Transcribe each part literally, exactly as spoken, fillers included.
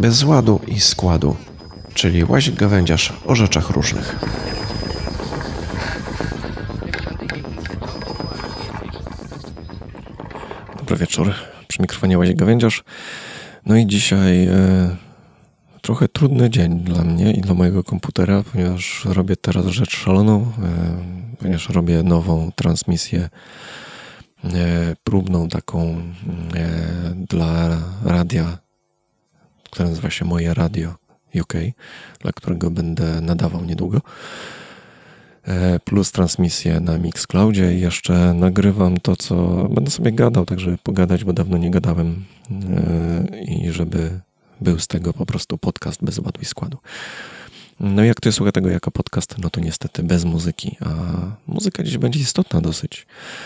Bez ładu i składu, czyli Łazik Gawędziarz o rzeczach różnych. Dobry wieczór, przy mikrofonie Łazik Gawędziarz. No i dzisiaj e, trochę trudny dzień dla mnie i dla mojego komputera, ponieważ robię teraz rzecz szaloną, e, ponieważ robię nową transmisję e, próbną taką e, dla radia, które nazywa się Moje Radio U K, dla którego będę nadawał niedługo. Plus transmisję na Mixcloudzie i jeszcze nagrywam to, co będę sobie gadał, tak żeby pogadać, bo dawno nie gadałem i żeby był z tego po prostu podcast bez ładu i składu. No i jak ktoś słucha tego jako podcast, no to niestety bez muzyki, a muzyka dziś będzie istotna dosyć.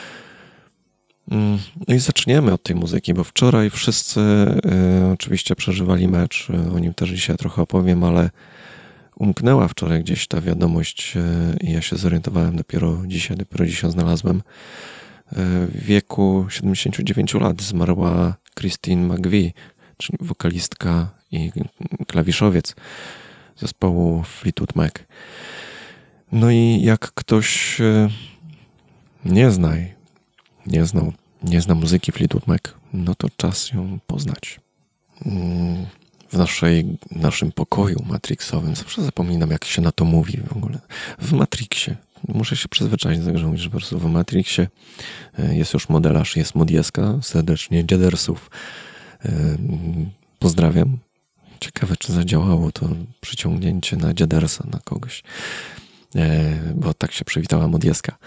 No i zaczniemy od tej muzyki, bo wczoraj wszyscy y, oczywiście przeżywali mecz, o nim też dzisiaj trochę opowiem, ale umknęła wczoraj gdzieś ta wiadomość i ja się zorientowałem dopiero dzisiaj, dopiero dzisiaj znalazłem. W wieku siedemdziesięciu dziewięciu lat zmarła Christine McVie, czyli wokalistka i klawiszowiec zespołu Fleetwood Mac. No i jak ktoś nie zna, nie znał, nie zna muzyki Fleetwood Mac, no to czas ją poznać. W naszej, naszym pokoju matrixowym. Zawsze zapominam, jak się na to mówi w ogóle. W Matrixie. Muszę się przyzwyczaić do tego, że mówię, że po prostu w Matrixie jest już modelarz, jest modieska. Serdecznie dziadersów pozdrawiam. Ciekawe, czy zadziałało to przyciągnięcie na dziadersa, na kogoś. Bo tak się przywitała modieska.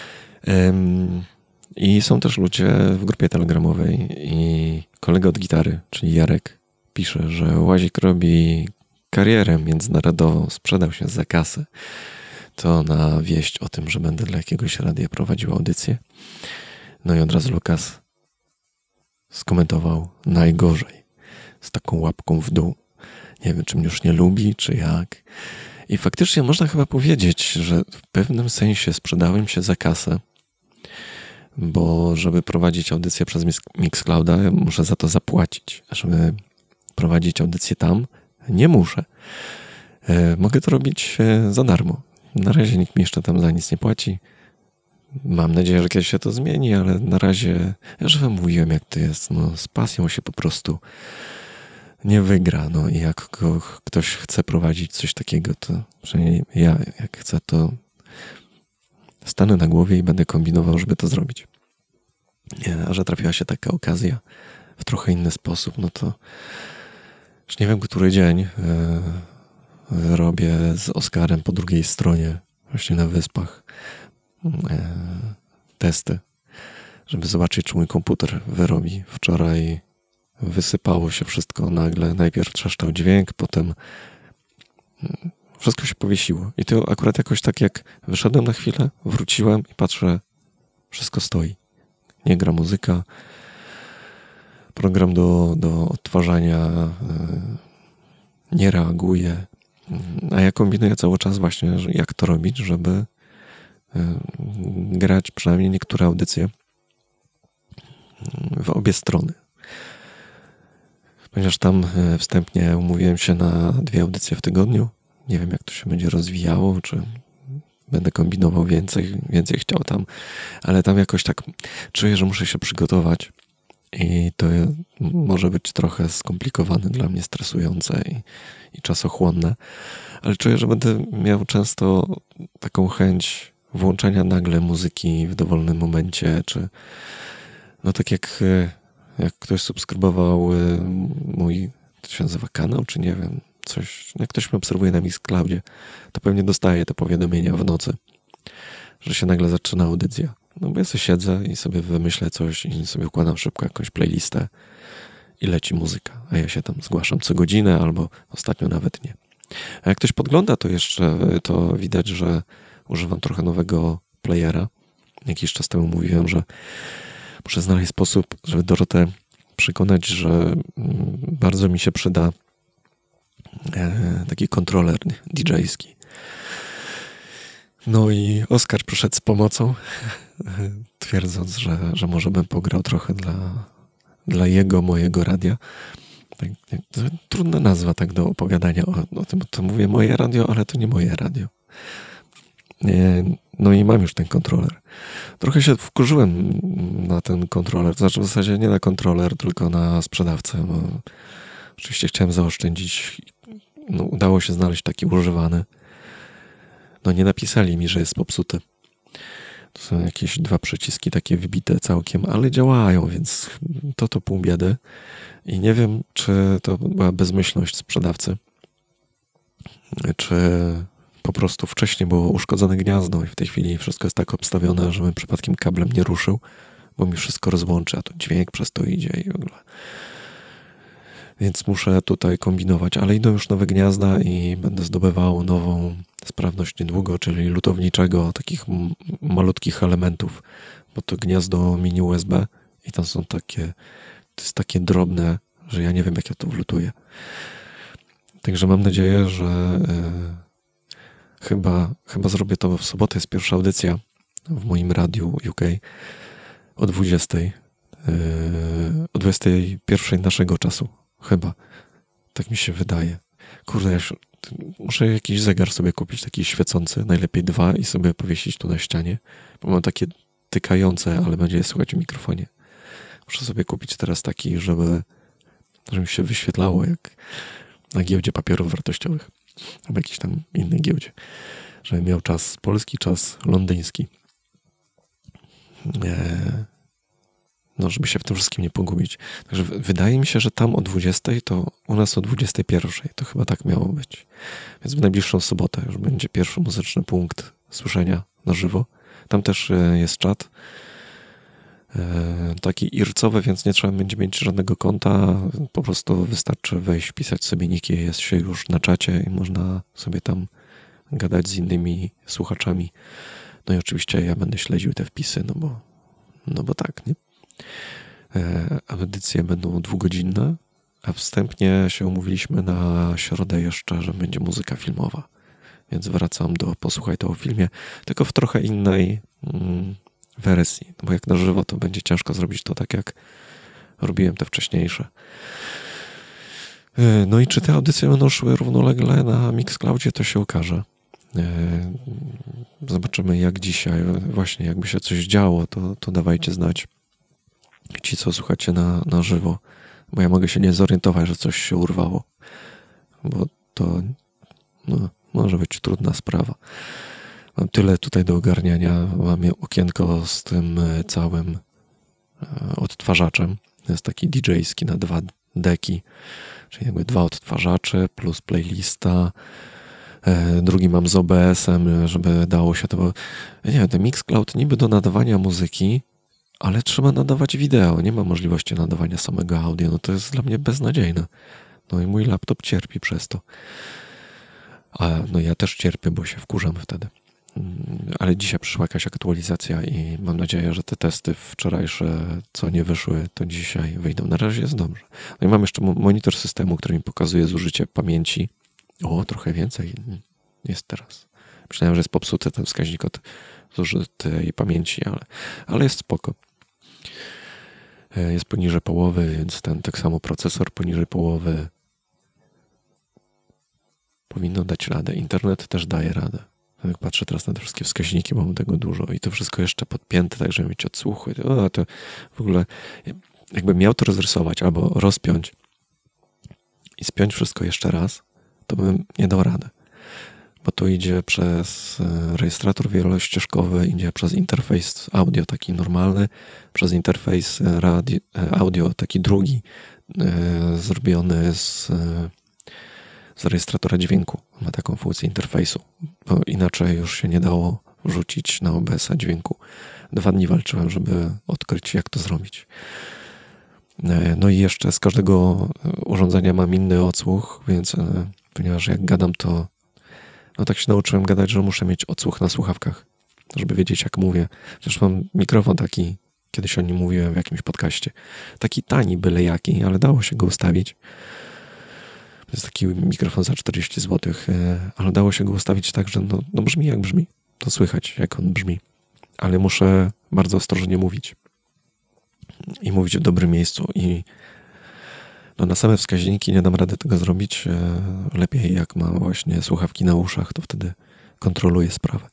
I są też ludzie w grupie telegramowej i kolega od gitary, czyli Jarek, pisze, że Łazik robi karierę międzynarodową, sprzedał się za kasę. To na wieść o tym, że będę dla jakiegoś radia prowadził audycję. No i od razu Lukas skomentował najgorzej, z taką łapką w dół. Nie wiem, czy mnie już nie lubi, czy jak. I faktycznie można chyba powiedzieć, że w pewnym sensie sprzedałem się za kasę, bo żeby prowadzić audycję przez Mixclouda, muszę za to zapłacić. Żeby prowadzić audycję tam, nie muszę. E, mogę to robić e, za darmo. Na razie nikt mi jeszcze tam za nic nie płaci. Mam nadzieję, że kiedyś się to zmieni, ale na razie, ja już wam mówiłem, jak to jest. No, z pasją się po prostu nie wygra. No i jak go, ktoś chce prowadzić coś takiego, to przynajmniej ja, jak chcę, to stanę na głowie i będę kombinował, żeby to zrobić. Nie, a że trafiła się taka okazja w trochę inny sposób, no to już nie wiem, który dzień yy, robię z Oskarem po drugiej stronie, właśnie na Wyspach, yy, testy, żeby zobaczyć, czy mój komputer wyrobi. Wczoraj wysypało się wszystko nagle. Najpierw trzeszczał dźwięk, potem yy, wszystko się powiesiło. I to akurat jakoś tak, jak wyszedłem na chwilę, wróciłem i patrzę, wszystko stoi. Nie gra muzyka. Program do, do odtwarzania y, nie reaguje, a ja kombinuję cały czas właśnie, jak to robić, żeby y, grać przynajmniej niektóre audycje w obie strony. Ponieważ tam y, wstępnie umówiłem się na dwie audycje w tygodniu. Nie wiem, jak to się będzie rozwijało, czy będę kombinował więcej, więcej chciał tam, ale tam jakoś tak czuję, że muszę się przygotować. I to może być trochę skomplikowane dla mnie, stresujące i, i czasochłonne, ale czuję, że będę miał często taką chęć włączenia nagle muzyki w dowolnym momencie, czy no tak jak, jak ktoś subskrybował mój, to się nazywa kanał, czy nie wiem, coś, jak ktoś mnie obserwuje na Mixcloudzie, to pewnie dostaje te powiadomienia w nocy, że się nagle zaczyna audycja. No bo ja sobie siedzę i sobie wymyślę coś i sobie układam szybko jakąś playlistę i leci muzyka, a ja się tam zgłaszam co godzinę albo ostatnio nawet nie. A jak ktoś podgląda, to jeszcze to widać, że używam trochę nowego playera. Jakiś czas temu mówiłem, że muszę znaleźć sposób, żeby Dorotę przekonać, że bardzo mi się przyda taki kontroler didżejski. No i Oskar przyszedł z pomocą, twierdząc, że, że może bym pograł trochę dla, dla jego, mojego radia. Tak, to trudna nazwa tak do opowiadania o, o tym, to mówię moje radio, ale to nie moje radio. No i mam już ten kontroler. Trochę się wkurzyłem na ten kontroler, to znaczy w zasadzie nie na kontroler, tylko na sprzedawcę, bo oczywiście chciałem zaoszczędzić. No, udało się znaleźć taki używany. No nie napisali mi, że jest popsuty. To są jakieś dwa przyciski takie wybite całkiem, ale działają, więc to to pół biedy. I nie wiem, czy to była bezmyślność sprzedawcy, czy po prostu wcześniej było uszkodzone gniazdo i w tej chwili wszystko jest tak obstawione, żebym przypadkiem kablem nie ruszył, bo mi wszystko rozłączy, a to dźwięk przez to idzie i w ogóle. Więc muszę tutaj kombinować, ale idą już nowe gniazda i będę zdobywał nową sprawność niedługo, czyli lutowniczego, takich m- malutkich elementów, bo to gniazdo mini U S B i tam są takie, to jest takie drobne, że ja nie wiem, jak ja to wlutuję. Także mam nadzieję, że yy, chyba, chyba zrobię to w sobotę, jest pierwsza audycja w moim radiu U K o dwudziestej, yy, o dwudziestej pierwszej naszego czasu. Chyba. Tak mi się wydaje. Kurde, ja się, muszę jakiś zegar sobie kupić, taki świecący, najlepiej dwa i sobie powiesić tu na ścianie, bo mam takie tykające, ale będzie je słychać w mikrofonie. Muszę sobie kupić teraz taki, żeby, żeby mi się wyświetlało jak na giełdzie papierów wartościowych albo jakiejś tam innej giełdzie. Żeby miał czas polski, czas londyński. Eee, no, żeby się w tym wszystkim nie pogubić. Także wydaje mi się, że tam o dwudziestej, to u nas o dwudziestej pierwszej. To chyba tak miało być. Więc w najbliższą sobotę już będzie pierwszy muzyczny punkt słyszenia na żywo. Tam też jest czat. Taki ircowy, więc nie trzeba będzie mieć żadnego konta. Po prostu wystarczy wejść, wpisać sobie niki, jest się już na czacie i można sobie tam gadać z innymi słuchaczami. No i oczywiście ja będę śledził te wpisy, no bo, no bo tak, nie? Audycje będą dwugodzinne, a wstępnie się umówiliśmy na środę jeszcze, że będzie muzyka filmowa. Więc wracam do Posłuchaj to o filmie, tylko w trochę innej mm, wersji. No bo jak na żywo, to będzie ciężko zrobić to tak, jak robiłem te wcześniejsze. No i czy te audycje będą szły równolegle na Mixcloudzie, to się okaże. Zobaczymy, jak dzisiaj. Właśnie, jakby się coś działo, to, to dawajcie znać. Ci, co słuchacie na, na żywo, bo ja mogę się nie zorientować, że coś się urwało, bo to no, może być trudna sprawa. Mam tyle tutaj do ogarniania, mam okienko z tym całym odtwarzaczem, jest taki D J-ski na dwa deki, czyli jakby dwa odtwarzacze plus playlista, drugi mam z O B S-em, żeby dało się to, bo nie wiem, ten Mixcloud niby do nadawania muzyki, ale trzeba nadawać wideo, nie ma możliwości nadawania samego audio, no to jest dla mnie beznadziejne. No i mój laptop cierpi przez to. A no ja też cierpię, bo się wkurzam wtedy. Ale dzisiaj przyszła jakaś aktualizacja i mam nadzieję, że te testy wczorajsze, co nie wyszły, to dzisiaj wyjdą. Na razie jest dobrze. No i mam jeszcze monitor systemu, który mi pokazuje zużycie pamięci. O, trochę więcej jest teraz. Myślałem, że jest popsuty ten wskaźnik od zużytej pamięci, ale, ale jest spoko. Jest poniżej połowy, więc ten tak samo procesor poniżej połowy powinno dać radę. Internet też daje radę. Jak patrzę teraz na te wszystkie wskaźniki, bo mam tego dużo i to wszystko jeszcze podpięte, tak żeby mieć odsłuchy. O, to w ogóle jakbym miał to rozrysować albo rozpiąć i spiąć wszystko jeszcze raz, to bym nie dał rady. Bo to idzie przez rejestrator wielościeżkowy, idzie przez interfejs audio taki normalny, przez interfejs radio, audio taki drugi, e, zrobiony z, z rejestratora dźwięku. Ma taką funkcję interfejsu, bo inaczej już się nie dało wrzucić na O B S-a dźwięku. Dwa dni walczyłem, żeby odkryć, jak to zrobić. E, no i jeszcze z każdego urządzenia mam inny odsłuch, więc e, ponieważ jak gadam, to no tak się nauczyłem gadać, że muszę mieć odsłuch na słuchawkach, żeby wiedzieć, jak mówię. Przecież mam mikrofon taki, kiedyś o nim mówiłem w jakimś podcaście. Taki tani, byle jaki, ale dało się go ustawić. To jest taki mikrofon za czterdzieści złotych, ale dało się go ustawić tak, że no, no brzmi jak brzmi. To słychać, jak on brzmi. Ale muszę bardzo ostrożnie mówić. I mówić w dobrym miejscu. I No na same wskaźniki nie dam rady tego zrobić. Lepiej jak mam właśnie słuchawki na uszach, to wtedy kontroluję sprawę.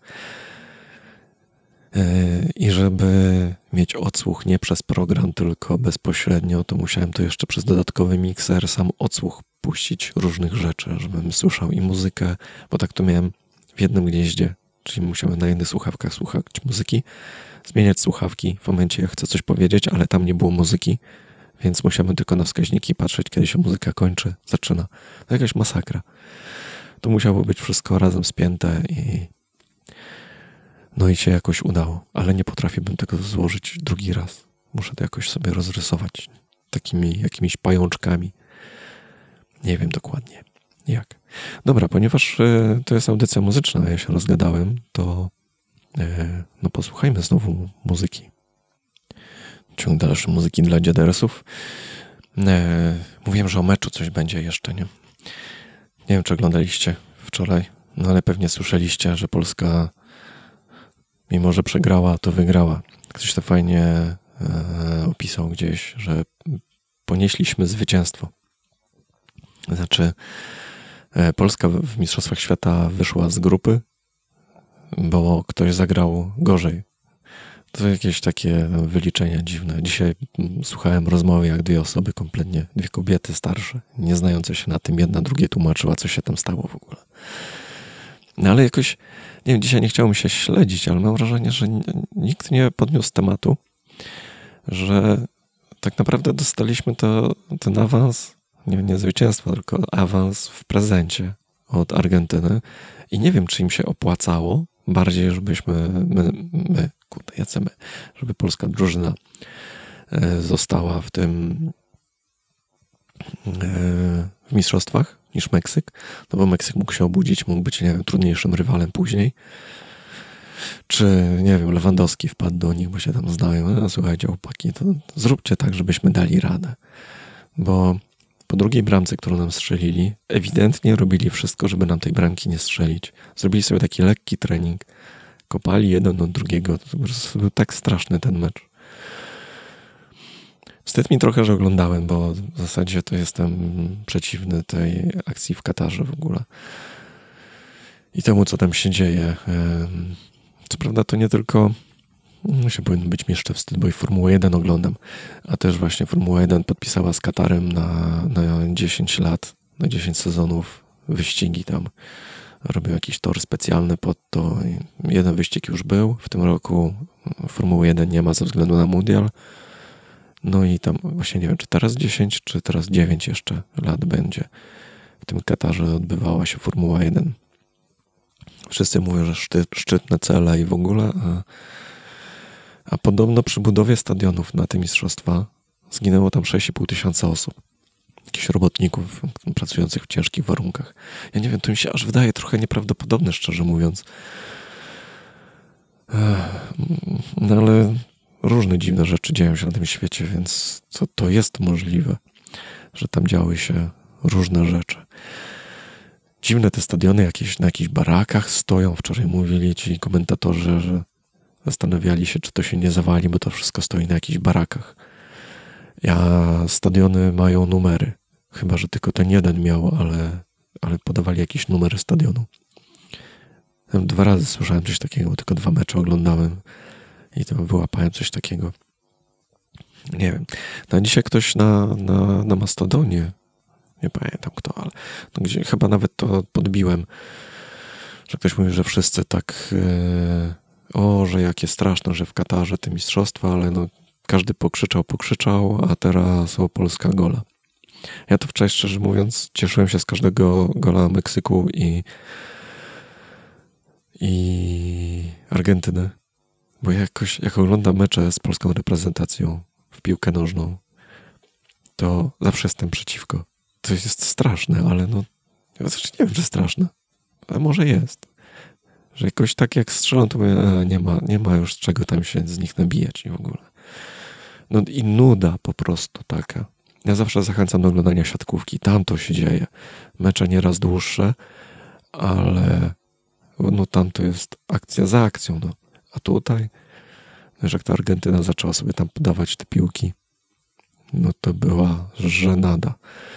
I żeby mieć odsłuch nie przez program, tylko bezpośrednio, to musiałem to jeszcze przez dodatkowy mikser, sam odsłuch puścić różnych rzeczy, żebym słyszał i muzykę, bo tak to miałem w jednym gnieździe, czyli musiałem na jednych słuchawkach słuchać muzyki, zmieniać słuchawki w momencie, jak chcę coś powiedzieć, ale tam nie było muzyki, więc musiałem tylko na wskaźniki patrzeć, kiedy się muzyka kończy, zaczyna. To jakaś masakra. To musiało być wszystko razem spięte i no i się jakoś udało, ale nie potrafiłbym tego złożyć drugi raz. Muszę to jakoś sobie rozrysować takimi jakimiś pajączkami. Nie wiem dokładnie jak. Dobra, ponieważ y, to jest audycja muzyczna, a ja się rozgadałem, to y, no posłuchajmy znowu muzyki. Ciąg dalszy muzyki dla dziadersów. Y, mówiłem, że o meczu coś będzie jeszcze, nie? Nie wiem, czy oglądaliście wczoraj, no ale pewnie słyszeliście, że Polska mimo że przegrała, to wygrała. Ktoś to fajnie e, opisał gdzieś, że ponieśliśmy zwycięstwo. Znaczy e, Polska w, w Mistrzostwach Świata wyszła z grupy, bo ktoś zagrał gorzej. To jakieś takie wyliczenia dziwne. Dzisiaj słuchałem rozmowy, jak dwie osoby kompletnie, dwie kobiety starsze, nie znające się na tym, jedna drugie tłumaczyła, co się tam stało w ogóle. No ale jakoś, nie wiem, dzisiaj nie chciało mi się śledzić, ale mam wrażenie, że nikt nie podniósł tematu, że tak naprawdę dostaliśmy to, ten awans, nie, nie zwycięstwo, tylko awans w prezencie od Argentyny i nie wiem, czy im się opłacało bardziej, żebyśmy, my, my kurde, jacy my, żeby polska drużyna została w tym w mistrzostwach niż Meksyk, no bo Meksyk mógł się obudzić, mógł być, nie wiem, trudniejszym rywalem później. Czy, nie wiem, Lewandowski wpadł do nich, bo się tam znają. No, słuchajcie, chłopaki, to zróbcie tak, żebyśmy dali radę. Bo po drugiej bramce, którą nam strzelili, ewidentnie robili wszystko, żeby nam tej bramki nie strzelić. Zrobili sobie taki lekki trening. Kopali jeden od drugiego. To był tak straszny ten mecz. Wstyd mi trochę, że oglądałem, bo w zasadzie to jestem przeciwny tej akcji w Katarze w ogóle. I temu, co tam się dzieje. Co prawda to nie tylko no się powinien być mi jeszcze wstyd, bo i Formułę jeden oglądam, a też właśnie Formuła jeden podpisała z Katarem na, na dziesięć lat, na dziesięć sezonów wyścigi tam. Robią jakiś tor specjalny pod to. Jeden wyścig już był. W tym roku Formuły jeden nie ma ze względu na mundial. No i tam właśnie nie wiem, czy teraz dziesięć, czy teraz dziewięć jeszcze lat będzie. W tym Katarze odbywała się Formuła jeden. Wszyscy mówią, że szty, szczytne cele i w ogóle, a, a podobno przy budowie stadionów na te mistrzostwa zginęło tam sześć i pół tysiąca osób. Jakichś robotników pracujących w ciężkich warunkach. Ja nie wiem, to mi się aż wydaje trochę nieprawdopodobne, szczerze mówiąc. No ale różne dziwne rzeczy dzieją się na tym świecie, więc to, to jest możliwe, że tam działy się różne rzeczy. Dziwne te stadiony jakieś na jakichś barakach stoją. Wczoraj mówili ci komentatorzy, że zastanawiali się, czy to się nie zawali, bo to wszystko stoi na jakichś barakach. A stadiony mają numery. Chyba że tylko ten jeden miał, ale, ale podawali jakiś numer stadionu. Dwa razy słyszałem coś takiego, bo tylko dwa mecze oglądałem i to wyłapałem coś takiego. Nie wiem. No dzisiaj ktoś na, na, na Mastodonie, nie pamiętam kto, ale no gdzie chyba nawet to podbiłem, że ktoś mówi, że wszyscy tak yy, o, że jakie straszne, że w Katarze te mistrzostwa, ale no każdy pokrzyczał, pokrzyczał, a teraz o Polska gola. Ja to wczoraj, szczerze mówiąc, cieszyłem się z każdego gola Meksyku i i Argentyny, bo jakoś, jak oglądam mecze z polską reprezentacją w piłkę nożną, to zawsze jestem przeciwko. To jest straszne, ale no, ja nie wiem, czy straszne, ale może jest. Że jakoś tak jak strzelą, to mówię, a, nie ma, nie ma już czego tam się z nich nabijać i w ogóle. No i nuda po prostu taka. Ja zawsze zachęcam do oglądania siatkówki. Tam to się dzieje. Mecze nieraz dłuższe, ale no tam to jest akcja za akcją. No. A tutaj, że jak ta Argentyna zaczęła sobie tam podawać te piłki, no to była żenada.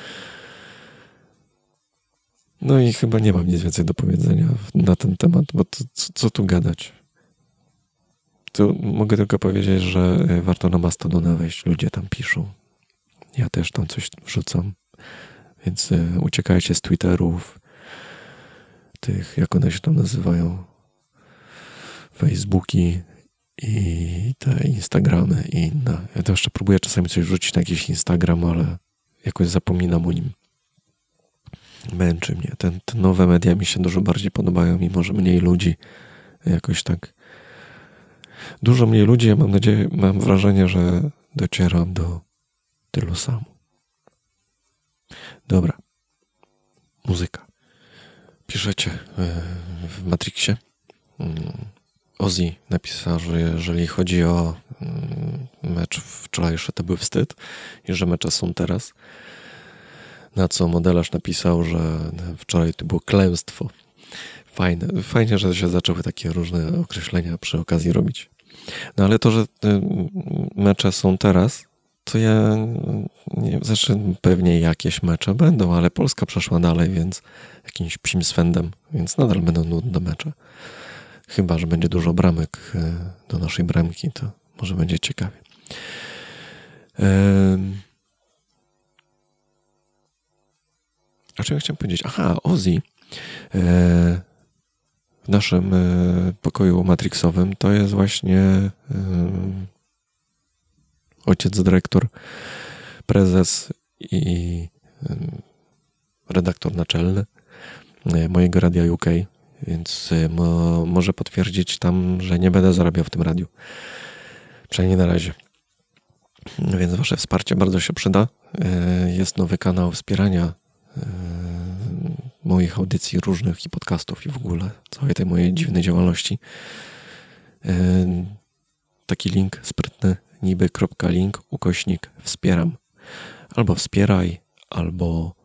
No i chyba nie mam nic więcej do powiedzenia na ten temat, bo to, co, co tu gadać? Tu mogę tylko powiedzieć, że warto na Mastodona wejść, ludzie tam piszą. Ja też tam coś wrzucam, więc uciekajcie z Twitterów, tych, jak one się tam nazywają, Facebooki i te Instagramy i inne. Ja to jeszcze próbuję czasami coś wrzucić na jakiś Instagram, ale jakoś zapominam o nim. Męczy mnie. Ten, te nowe media mi się dużo bardziej podobają, mimo że mniej ludzi. Jakoś tak. Dużo mniej ludzi, ja mam nadzieję, mam wrażenie, że docieram do tylu samo. Dobra. Muzyka. Piszecie w Matrixie. Ozzy napisał, że jeżeli chodzi o mecz wczorajszy, to był wstyd i że mecze są teraz. Na co modelarz napisał, że wczoraj to było klęstwo. Fajne. Fajnie, że się zaczęły takie różne określenia przy okazji robić. No ale to, że mecze są teraz, to ja nie, znaczy pewnie jakieś mecze będą, ale Polska przeszła dalej, więc jakimś psim swędem, więc nadal będą nudne mecze. Chyba że będzie dużo bramek do naszej bramki, to może będzie ciekawie. Ehm... A czego chciałem powiedzieć? Aha, Ozzy e, w naszym e, pokoju matrixowym to jest właśnie e, ojciec dyrektor, prezes i e, redaktor naczelny e, mojego radia U K, więc e, mo, może potwierdzić tam, że nie będę zarabiał w tym radiu. Przynajmniej na razie. Więc wasze wsparcie bardzo się przyda. E, jest nowy kanał wspierania moich audycji różnych i podcastów i w ogóle całej tej mojej dziwnej działalności. Taki link sprytny niby.link ukośnik wspieram. Albo wspieraj, albo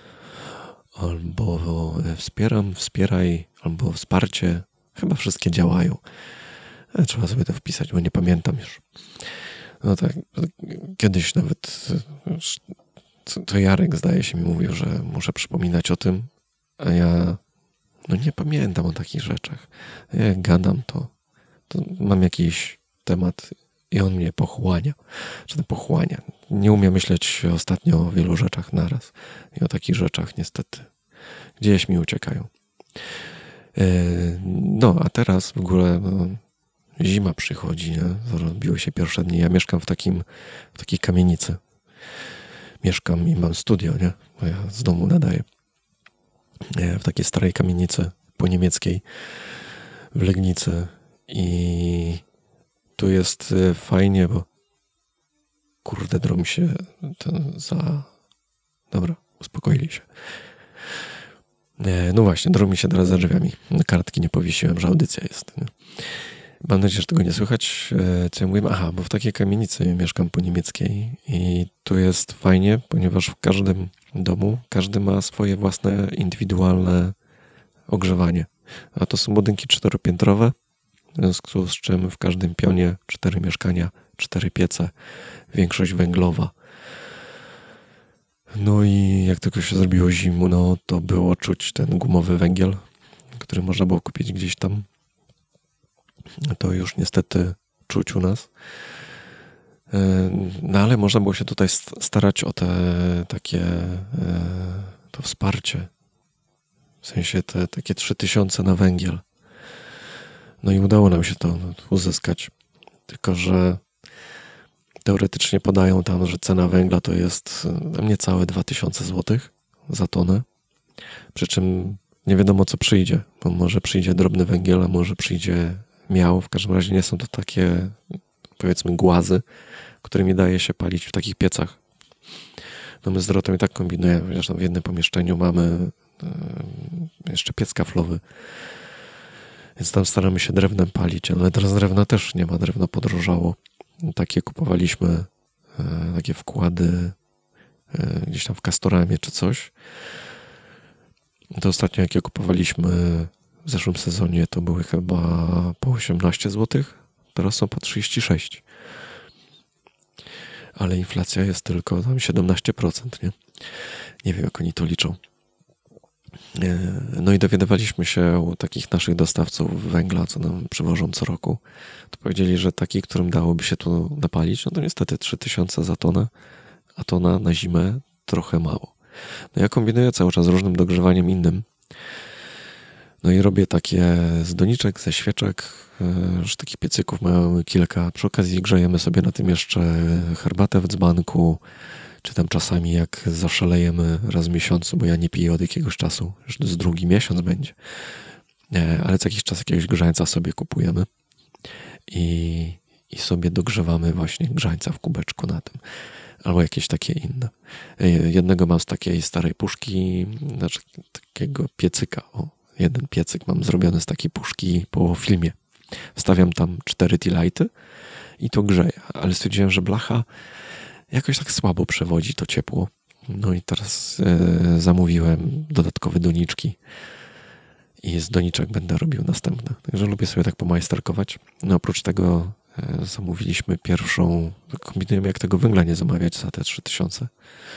albo wspieram, wspieraj, albo wsparcie. Chyba wszystkie działają. Ale trzeba sobie to wpisać, bo nie pamiętam już. No tak, kiedyś nawet to Jarek, zdaje się, mi mówił, że muszę przypominać o tym, a ja no nie pamiętam o takich rzeczach. Jak gadam, to, to mam jakiś temat i on mnie pochłania. Czy to pochłania? Nie umiem myśleć ostatnio o wielu rzeczach naraz i o takich rzeczach niestety gdzieś mi uciekają. No, a teraz w ogóle no, zima przychodzi, nie? Zrobiły się pierwsze dni. Ja mieszkam w takim, w takiej kamienicy. Mieszkam i mam studio, nie? Bo ja z domu nadaję. W takiej starej kamienicy po niemieckiej w Legnicy. I tu jest fajnie, bo kurde, drom się to za... Dobra, uspokoili się. No właśnie, drom mi się teraz za drzwiami. Kartki nie powiesiłem, że audycja jest. Nie? Mam nadzieję, że tego nie słychać. Co ja mówię? Aha, bo w takiej kamienicy mieszkam po niemieckiej i tu jest fajnie, ponieważ w każdym domu każdy ma swoje własne indywidualne ogrzewanie. A to są budynki czteropiętrowe, w związku z czym w każdym pionie cztery mieszkania, cztery piece, większość węglowa. No i jak tylko się zrobiło zimno, to było czuć ten gumowy węgiel, który można było kupić gdzieś tam. To już niestety czuć u nas. No ale można było się tutaj starać o te takie to wsparcie. W sensie te takie trzy tysiące na węgiel. No i udało nam się to uzyskać. Tylko że teoretycznie podają tam, że cena węgla to jest niecałe dwa tysiące złotych za tonę. Przy czym nie wiadomo co przyjdzie. Bo może przyjdzie drobny węgiel, a może przyjdzie miał. W każdym razie nie są to takie, powiedzmy, głazy, którymi daje się palić w takich piecach. No my z Dorotą i tak kombinujemy. Zresztą w jednym pomieszczeniu mamy jeszcze piec kaflowy. Więc tam staramy się drewnem palić, ale teraz drewna też nie ma. Drewno podrożało. Takie kupowaliśmy, takie wkłady gdzieś tam w Castoramie czy coś. To ostatnio jakie kupowaliśmy w zeszłym sezonie, to były chyba po osiemnaście złotych. Teraz są po trzydzieści sześć. ale inflacja jest tylko tam siedemnaście procent, nie? Nie wiem, jak oni to liczą. No i dowiadywaliśmy się u takich naszych dostawców węgla, co nam przywożą co roku. To powiedzieli, że taki, którym dałoby się tu napalić, no to niestety trzy tysiące za tonę, a tona na zimę trochę mało. No ja kombinuję cały czas z różnym dogrzewaniem innym. No i robię takie z doniczek, ze świeczek, już takich piecyków mamy kilka. Przy okazji grzejemy sobie na tym jeszcze herbatę w dzbanku, czy tam czasami jak zaszalejemy raz w miesiącu, bo ja nie piję od jakiegoś czasu, już z drugi miesiąc będzie. Ale co jakiś czas jakiegoś grzańca sobie kupujemy i, i sobie dogrzewamy właśnie grzańca w kubeczku na tym. Albo jakieś takie inne. Jednego mam z takiej starej puszki, znaczy takiego piecyka. O, jeden piecyk mam zrobiony z takiej puszki po filmie. Wstawiam tam cztery tea-lighty i to grzeje. Ale stwierdziłem, że blacha jakoś tak słabo przewodzi to ciepło. No i teraz e, zamówiłem dodatkowe doniczki i z doniczek będę robił następne. Także lubię sobie tak pomajsterkować. No oprócz tego e, zamówiliśmy pierwszą, kombinujemy jak tego węgla nie zamawiać za te trzy tysiące.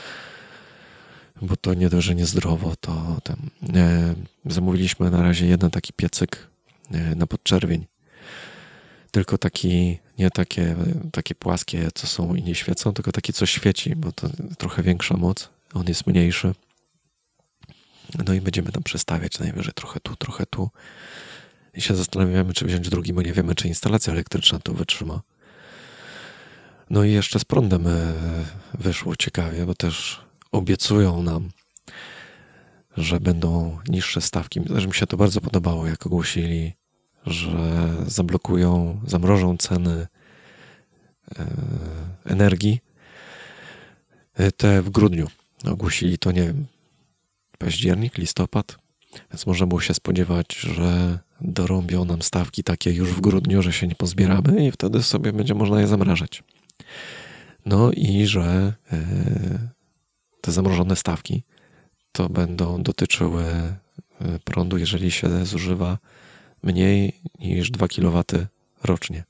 Bo to nie dość, że niezdrowo, to tam e, zamówiliśmy na razie jeden taki piecyk e, na podczerwień. Tylko taki, nie takie, takie płaskie, co są i nie świecą, tylko taki, co świeci, bo to trochę większa moc, on jest mniejszy. No i będziemy tam przestawiać najwyżej trochę tu, trochę tu. I się zastanawiamy, czy wziąć drugi, bo nie wiemy, czy instalacja elektryczna to wytrzyma. No i jeszcze z prądem wyszło ciekawie, bo też obiecują nam, że będą niższe stawki. Też mi się to bardzo podobało, jak ogłosili, że zablokują, zamrożą ceny e, energii te w grudniu. Ogłosili to, nie wiem, październik, listopad, więc można było się spodziewać, że dorobią nam stawki takie już w grudniu, że się nie pozbieramy i wtedy sobie będzie można je zamrażać. No i że e, te zamrożone stawki to będą dotyczyły prądu, jeżeli się zużywa mniej niż dwa kilowatowe rocznie.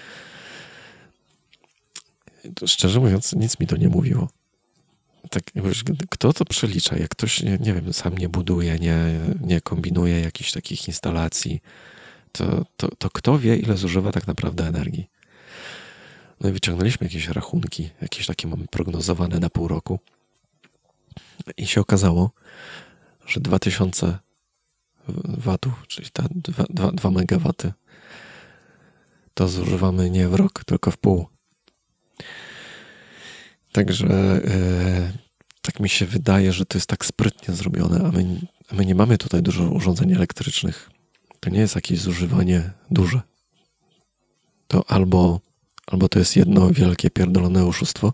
To szczerze mówiąc, nic mi to nie mówiło. Tak, kto to przelicza? Jak ktoś, nie, nie wiem, sam nie buduje, nie, nie kombinuje jakichś takich instalacji, to, to, to kto wie, ile zużywa tak naprawdę energii? No i wyciągnęliśmy jakieś rachunki, jakieś takie mamy prognozowane na pół roku. I się okazało, że dwa tysiące watów, czyli ta dwa megawaty, to zużywamy nie w rok, tylko w pół. Także e, tak mi się wydaje, że to jest tak sprytnie zrobione, a my, a my nie mamy tutaj dużo urządzeń elektrycznych. To nie jest jakieś zużywanie duże. To albo, albo to jest jedno wielkie pierdolone oszustwo,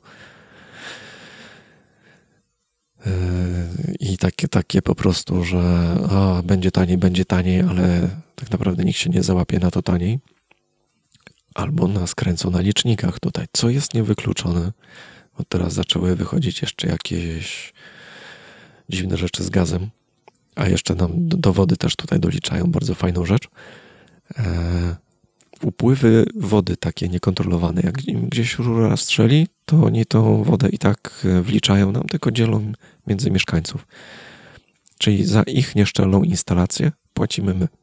i takie, takie po prostu, że a, będzie taniej, będzie taniej, ale tak naprawdę nikt się nie załapie na to taniej. Albo nas kręcą na licznikach tutaj, co jest niewykluczone. Bo teraz zaczęły wychodzić jeszcze jakieś dziwne rzeczy z gazem, a jeszcze nam do wody też tutaj doliczają bardzo fajną rzecz. E, upływy wody takie niekontrolowane, jak im gdzieś rura strzeli, to oni tą wodę i tak wliczają nam, tylko dzielą między mieszkańców. Czyli za ich nieszczelną instalację płacimy my.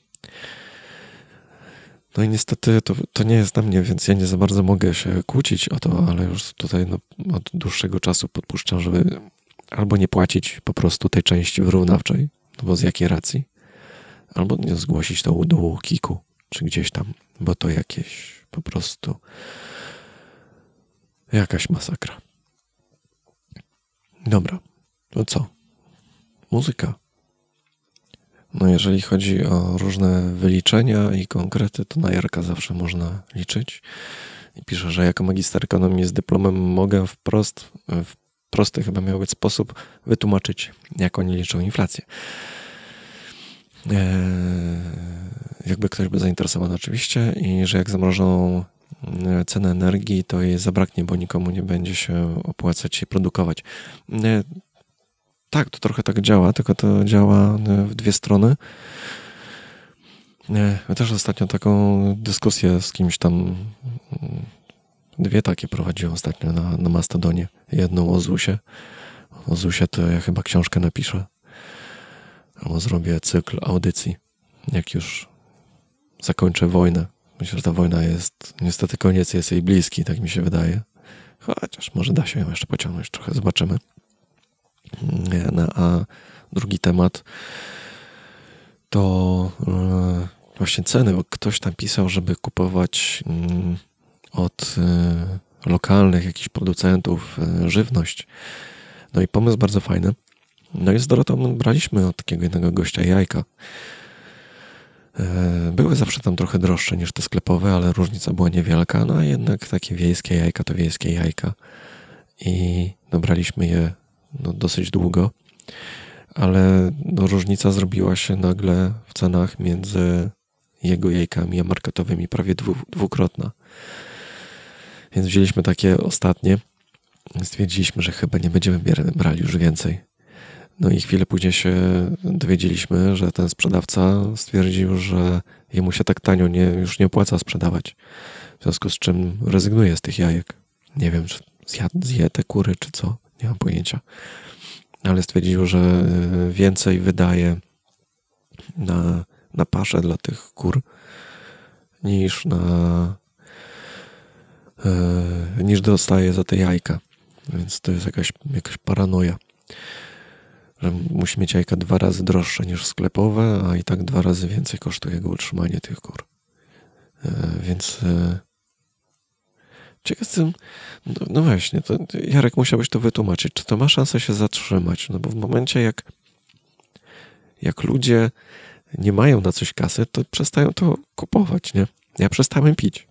No i niestety to, to nie jest na mnie, więc ja nie za bardzo mogę się kłócić o to, ale już tutaj no, od dłuższego czasu podpuszczam, żeby albo nie płacić po prostu tej części wyrównawczej, no bo z jakiej racji, albo nie zgłosić to do kiku, czy gdzieś tam, bo to jakieś po prostu jakaś masakra. Dobra, to co? Muzyka. No jeżeli chodzi o różne wyliczenia i konkrety, to na Jarka zawsze można liczyć. I pisze, że jako magister ekonomii z dyplomem mogę wprost, w prosty chyba miał być sposób wytłumaczyć, jak oni liczą inflację. Eee, jakby ktoś był zainteresowany oczywiście i że jak zamrożą cenę energii, to jej zabraknie, bo nikomu nie będzie się opłacać się produkować. Eee, Tak, to trochę tak działa, tylko to działa w dwie strony. Ja też ostatnio taką dyskusję z kimś tam dwie takie prowadziłem ostatnio na, na Mastodonie. Jedną o Zusie. O Zusie to ja chyba książkę napiszę. Albo zrobię cykl audycji, jak już zakończę wojnę. Myślę, że ta wojna jest, niestety koniec jest jej bliski, tak mi się wydaje. Chociaż może da się ją jeszcze pociągnąć trochę, zobaczymy. No, a drugi temat to yy, właśnie ceny, bo ktoś tam pisał, żeby kupować yy, od yy, lokalnych jakichś producentów yy, żywność. No i pomysł bardzo fajny. No i z Dorotą braliśmy od takiego jednego gościa jajka. Były zawsze tam trochę droższe niż te sklepowe, ale różnica była niewielka. No a jednak takie wiejskie jajka to wiejskie jajka. I dobraliśmy je no, dosyć długo. Ale no, różnica zrobiła się nagle w cenach między jego jajkami a marketowymi prawie dwu, dwukrotna. Więc wzięliśmy takie ostatnie. Stwierdziliśmy, że chyba nie będziemy brali już więcej. No i chwilę później się dowiedzieliśmy, że ten sprzedawca stwierdził, że jemu się tak tanio nie, już nie opłaca sprzedawać. W związku z czym rezygnuje z tych jajek. Nie wiem, czy zje, zje te kury, czy co. Nie mam pojęcia. Ale stwierdził, że więcej wydaje na, na paszę dla tych kur niż na e, niż dostaje za te jajka. Więc to jest jakaś, jakaś paranoja. Że musi mieć jajka dwa razy droższe niż sklepowe, a i tak dwa razy więcej kosztuje jego utrzymanie tych kur. E, więc e, ciekaw jestem, no, no właśnie, to Jarek, musiałbyś to wytłumaczyć, czy to ma szansę się zatrzymać, no bo w momencie jak jak ludzie nie mają na coś kasy, to przestają to kupować, nie? Ja przestałem pić.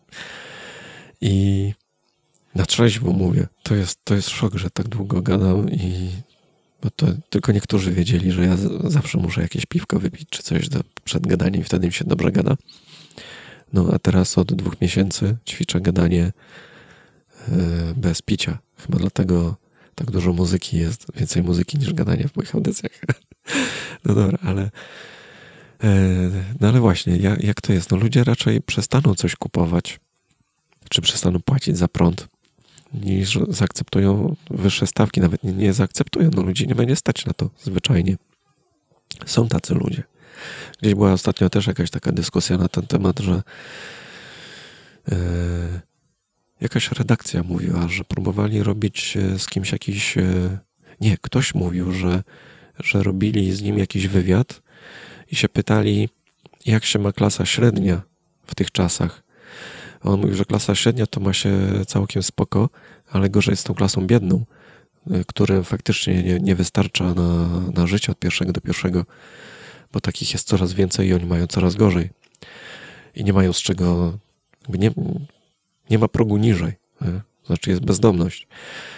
I na trzeźwo mówię, to jest, to jest szok, że tak długo gadam i bo to tylko niektórzy wiedzieli, że ja z- zawsze muszę jakieś piwko wypić czy coś do, przed gadaniem i wtedy mi się dobrze gada. No a teraz od dwóch miesięcy ćwiczę gadanie yy, bez picia. Chyba dlatego tak dużo muzyki jest, więcej muzyki niż gadania w moich audycjach. No dobra, ale yy, no ale właśnie, ja, jak to jest? No ludzie raczej przestaną coś kupować, czy przestaną płacić za prąd, niż zaakceptują wyższe stawki. Nawet nie, nie zaakceptują. No ludzi nie będzie stać na to zwyczajnie. Są tacy ludzie. Gdzieś była ostatnio też jakaś taka dyskusja na ten temat, że yy, jakaś redakcja mówiła, że próbowali robić z kimś jakiś... Yy, nie, ktoś mówił, że, że robili z nim jakiś wywiad i się pytali, jak się ma klasa średnia w tych czasach. On mówił, że klasa średnia to ma się całkiem spoko, ale gorzej z tą klasą biedną, którym faktycznie nie, nie wystarcza na, na życie od pierwszego do pierwszego, bo takich jest coraz więcej i oni mają coraz gorzej. I nie mają z czego... Nie, nie ma progu niżej. Nie? Znaczy jest bezdomność.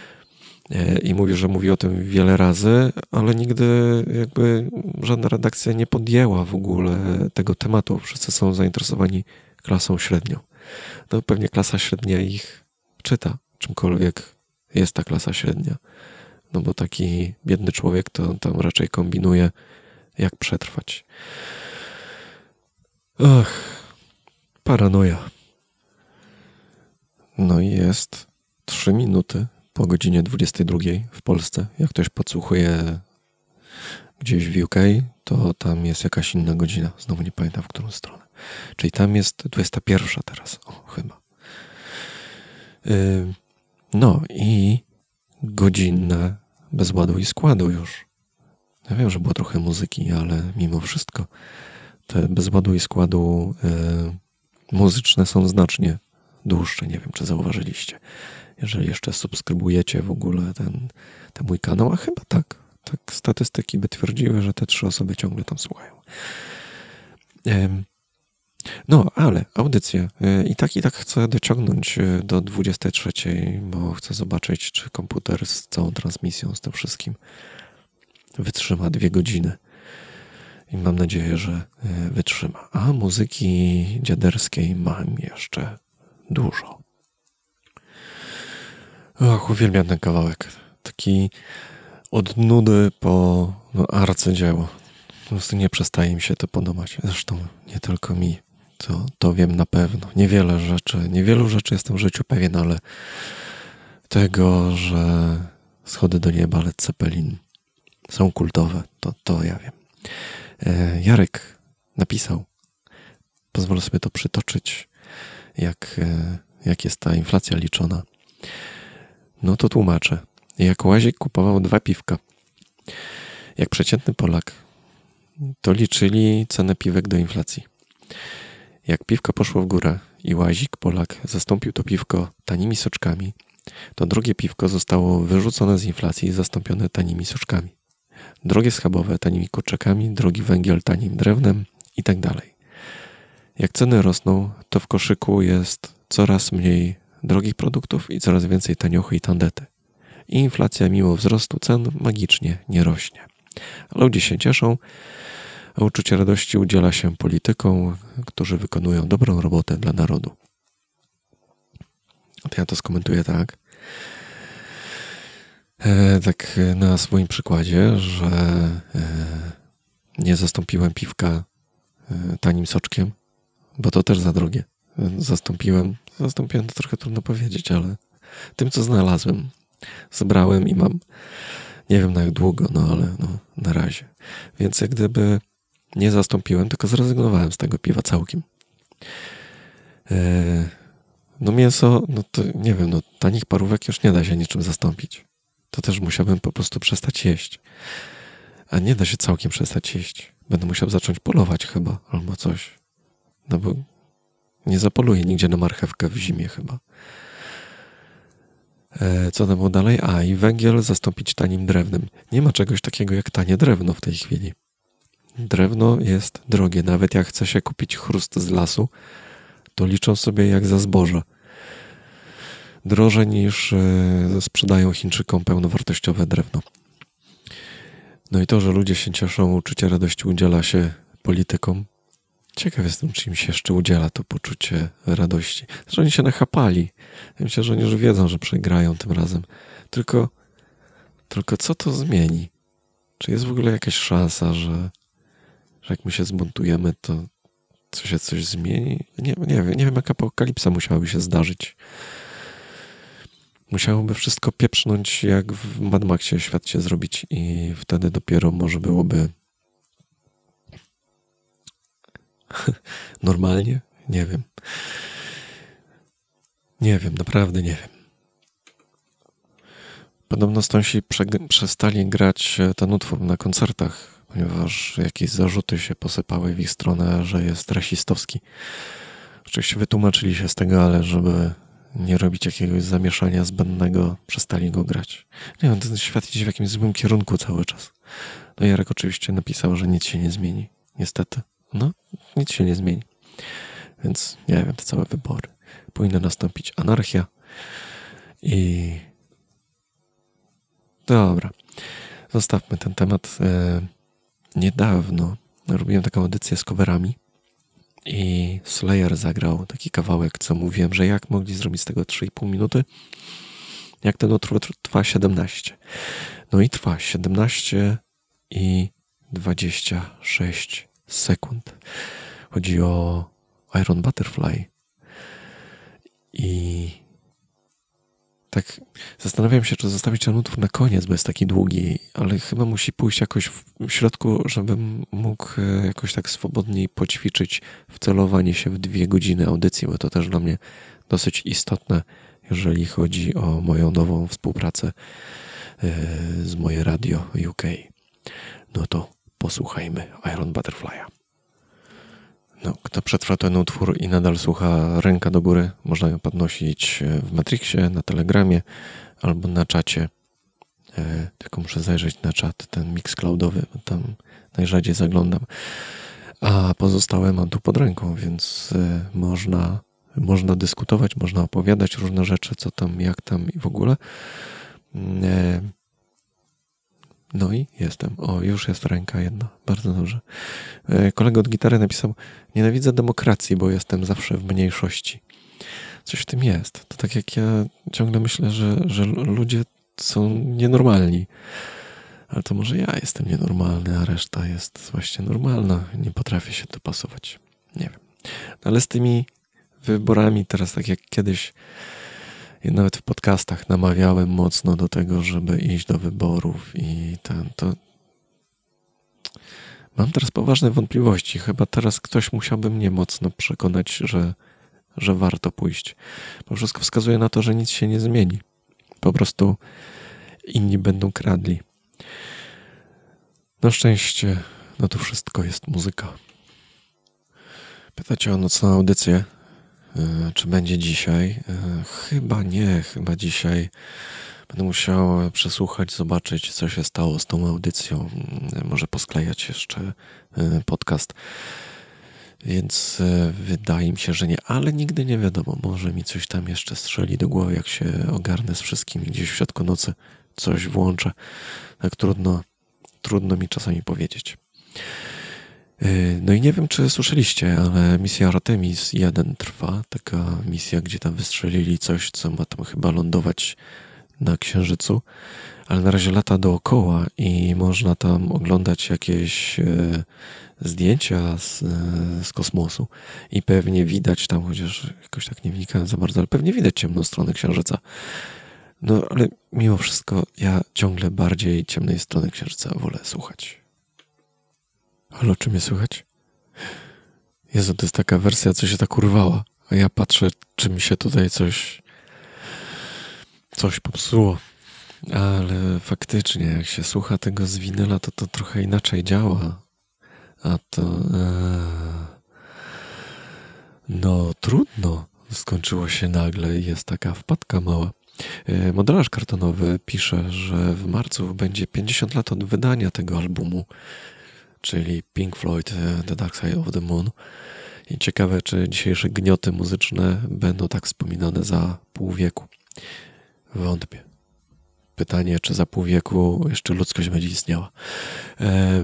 I mówi, że mówi o tym wiele razy, ale nigdy jakby żadna redakcja nie podjęła w ogóle tego tematu. Wszyscy są zainteresowani klasą średnią. No pewnie klasa średnia ich czyta, czymkolwiek jest ta klasa średnia. No bo taki biedny człowiek to tam raczej kombinuje, jak przetrwać. Ach, paranoja. No i jest trzy minuty po godzinie dwudziestej drugiej w Polsce. Jak ktoś podsłuchuje gdzieś w U K, to tam jest jakaś inna godzina. Znowu nie pamiętam, w którą stronę. Czyli tam jest dwudziesta pierwsza teraz. O, chyba. Yy, no i godzinne bez ładu i składu już. Ja wiem, że było trochę muzyki, ale mimo wszystko te bez ładu i składu yy, muzyczne są znacznie dłuższe. Nie wiem, czy zauważyliście. Jeżeli jeszcze subskrybujecie w ogóle ten, ten mój kanał, a chyba tak. Tak statystyki by twierdziły, że te trzy osoby ciągle tam słuchają. Yy, No, ale audycję. I tak i tak chcę dociągnąć do dwudziestej trzeciej, bo chcę zobaczyć, czy komputer z całą transmisją, z tym wszystkim wytrzyma dwie godziny. I mam nadzieję, że wytrzyma. A muzyki dziaderskiej mam jeszcze dużo. Och, uwielbiam ten kawałek. Taki od nudy po no, arcydzieło. Po prostu nie przestaje mi się to podobać. Zresztą nie tylko mi. To, to wiem na pewno. Niewiele rzeczy, niewielu rzeczy jestem w życiu pewien, ale tego, że Schody do nieba, Led Zeppelin są kultowe, to, to ja wiem. E, Jarek napisał, pozwolę sobie to przytoczyć, jak, e, jak jest ta inflacja liczona. No to tłumaczę. Jak Łazik kupował dwa piwka, jak przeciętny Polak, to liczyli cenę piwek do inflacji. Jak piwko poszło w górę i Łazik, Polak, zastąpił to piwko tanimi soczkami, to drugie piwko zostało wyrzucone z inflacji i zastąpione tanimi soczkami. Drogie schabowe tanimi kurczakami, drogi węgiel tanim drewnem i tak dalej. Jak ceny rosną, to w koszyku jest coraz mniej drogich produktów i coraz więcej taniochy i tandety. I inflacja mimo wzrostu cen magicznie nie rośnie. A ludzie się cieszą, a uczucie radości udziela się politykom, którzy wykonują dobrą robotę dla narodu. To ja to skomentuję tak. E, tak na swoim przykładzie, że e, nie zastąpiłem piwka e, tanim soczkiem, bo to też za drogie. Zastąpiłem, zastąpiłem to trochę trudno powiedzieć, ale tym, co znalazłem, zebrałem i mam, nie wiem na jak długo, no ale no, na razie. Więc jak gdyby nie zastąpiłem, tylko zrezygnowałem z tego piwa całkiem. E, no mięso, no to nie wiem, no tanich parówek już nie da się niczym zastąpić. To też musiałbym po prostu przestać jeść. A nie da się całkiem przestać jeść. Będę musiał zacząć polować chyba, albo coś. No bo nie zapoluję nigdzie na marchewkę w zimie chyba. E, co tam było dalej? A, i węgiel zastąpić tanim drewnem. Nie ma czegoś takiego jak tanie drewno w tej chwili. Drewno jest drogie. Nawet jak chce się kupić chrust z lasu, to liczą sobie jak za zboże. Drożej niż e, sprzedają Chińczykom pełnowartościowe drewno. No i to, że ludzie się cieszą, uczucie radości udziela się politykom. Ciekaw jestem, czy im się jeszcze udziela to poczucie radości. Że oni się nachapali. Ja myślę, że oni już wiedzą, że przegrają tym razem. Tylko, tylko co to zmieni? Czy jest w ogóle jakaś szansa, że, że jak my się zbuntujemy, to co się coś zmieni? Nie, nie wiem, nie wiem, jaka apokalipsa musiałaby się zdarzyć. Musiałoby wszystko pieprznąć, jak w Mad Maxie świat się zrobić i wtedy dopiero może byłoby normalnie? Nie wiem. Nie wiem, naprawdę nie wiem. Podobno Stonsi prze- przestali grać ten utwór na koncertach, ponieważ jakieś zarzuty się posypały w ich stronę, że jest rasistowski. Oczywiście wytłumaczyli się z tego, ale żeby nie robić jakiegoś zamieszania zbędnego, przestali go grać. Nie wiem, ten świat idzie w jakimś złym kierunku cały czas. No Jarek oczywiście napisał, że nic się nie zmieni. Niestety. No, nic się nie zmieni. Więc nie wiem, te całe wybory. Powinna nastąpić anarchia i dobra. Zostawmy ten temat. E, niedawno robiłem taką audycję z coverami i Slayer zagrał taki kawałek, co mówiłem, że jak mogli zrobić z tego trzy i pół minuty, jak ten utwór trwa siedemnaście. No i trwa siedemnaście i dwadzieścia sześć sekund. Chodzi o Iron Butterfly. I tak zastanawiam się, czy zostawić ten utwór na koniec, bo jest taki długi, ale chyba musi pójść jakoś w środku, żebym mógł jakoś tak swobodniej poćwiczyć wcelowanie się w dwie godziny audycji, bo to też dla mnie dosyć istotne, jeżeli chodzi o moją nową współpracę z moje radio U K. No to posłuchajmy Iron Butterfly'a. No, kto przetrwa ten utwór i nadal słucha, ręka do góry, można ją podnosić w Matrixie, na Telegramie albo na czacie. E, tylko muszę zajrzeć na czat, ten Mixcloudowy, bo tam najrzadziej zaglądam. A pozostałe mam tu pod ręką, więc e, można, można dyskutować, można opowiadać różne rzeczy, co tam, jak tam i w ogóle. E, No i jestem. O, już jest ręka jedna. Bardzo dobrze. Kolega od gitary napisał: nienawidzę demokracji, bo jestem zawsze w mniejszości. Coś w tym jest. To tak jak ja ciągle myślę, że, że ludzie są nienormalni. Ale to może ja jestem nienormalny, a reszta jest właśnie normalna. Nie potrafię się dopasować. Nie wiem. Ale z tymi wyborami teraz, tak jak kiedyś, ja nawet w podcastach namawiałem mocno do tego, żeby iść do wyborów i ten, to mam teraz poważne wątpliwości. Chyba teraz ktoś musiałby mnie mocno przekonać, że, że warto pójść. Bo wszystko wskazuje na to, że nic się nie zmieni. Po prostu inni będą kradli. Na szczęście, no to wszystko jest muzyka. Pytacie o nocną audycję. Czy będzie dzisiaj? Chyba nie, chyba dzisiaj będę musiał przesłuchać, zobaczyć, co się stało z tą audycją. Może posklejać jeszcze podcast. Więc wydaje mi się, że nie, ale nigdy nie wiadomo. Może mi coś tam jeszcze strzeli do głowy, jak się ogarnę z wszystkim i gdzieś w środku nocy coś włączę. Tak trudno, trudno mi czasami powiedzieć. No i nie wiem, czy słyszeliście, ale misja Artemis jeden trwa. Taka misja, gdzie tam wystrzelili coś, co ma tam chyba lądować na Księżycu. Ale na razie lata dookoła i można tam oglądać jakieś e, zdjęcia z, e, z kosmosu. I pewnie widać tam, chociaż jakoś tak nie wnikałem za bardzo, ale pewnie widać ciemną stronę Księżyca. No ale mimo wszystko ja ciągle bardziej ciemnej strony Księżyca wolę słuchać. Halo, czy mnie słychać? Jezu, to jest taka wersja, co się tak urwała, a ja patrzę, czy mi się tutaj coś coś popsuło. Ale faktycznie, jak się słucha tego z winyla, to to trochę inaczej działa. A to... Ee, no, trudno. Skończyło się nagle i jest taka wpadka mała. E, modelarz kartonowy pisze, że w marcu będzie pięćdziesiąt lat od wydania tego albumu, czyli Pink Floyd The Dark Side of the Moon. I ciekawe, czy dzisiejsze gnioty muzyczne będą tak wspominane za pół wieku. Wątpię. Pytanie, czy za pół wieku jeszcze ludzkość będzie istniała. E,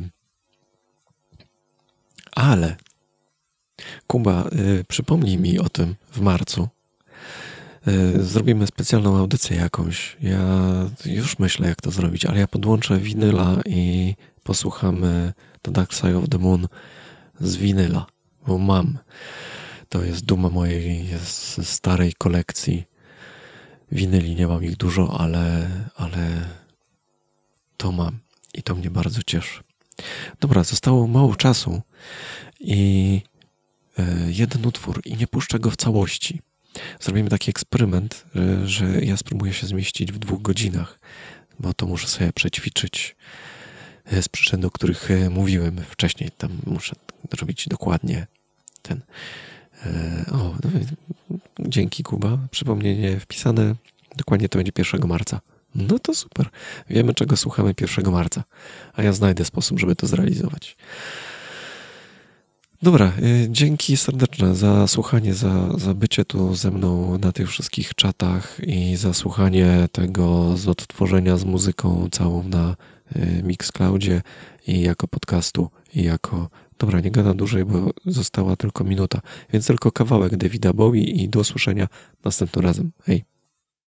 ale Kuba, e, przypomnij mi o tym w marcu. E, zrobimy specjalną audycję jakąś. Ja już myślę, jak to zrobić, ale ja podłączę winyla i posłuchamy The Dark Side of the Moon z winyla, bo mam. To jest duma mojej jest starej kolekcji winyli. Nie mam ich dużo, ale, ale to mam i to mnie bardzo cieszy. Dobra, zostało mało czasu i e, jeden utwór i nie puszczę go w całości. Zrobimy taki eksperyment, że, że ja spróbuję się zmieścić w dwóch godzinach, bo to muszę sobie przećwiczyć z przyczyn, o których mówiłem wcześniej. Tam muszę zrobić dokładnie ten... E, o, no, dzięki Kuba. Przypomnienie wpisane. Dokładnie to będzie pierwszego marca. No to super. Wiemy, czego słuchamy pierwszego marca. A ja znajdę sposób, żeby to zrealizować. Dobra, e, dzięki serdeczne za słuchanie, za, za bycie tu ze mną na tych wszystkich czatach i za słuchanie tego z odtworzenia z muzyką całą na Mixcloudzie i jako podcastu i jako... Dobra, nie gadam dłużej, bo została tylko minuta, więc tylko kawałek Davida Bowie i do usłyszenia następnym razem. Hej!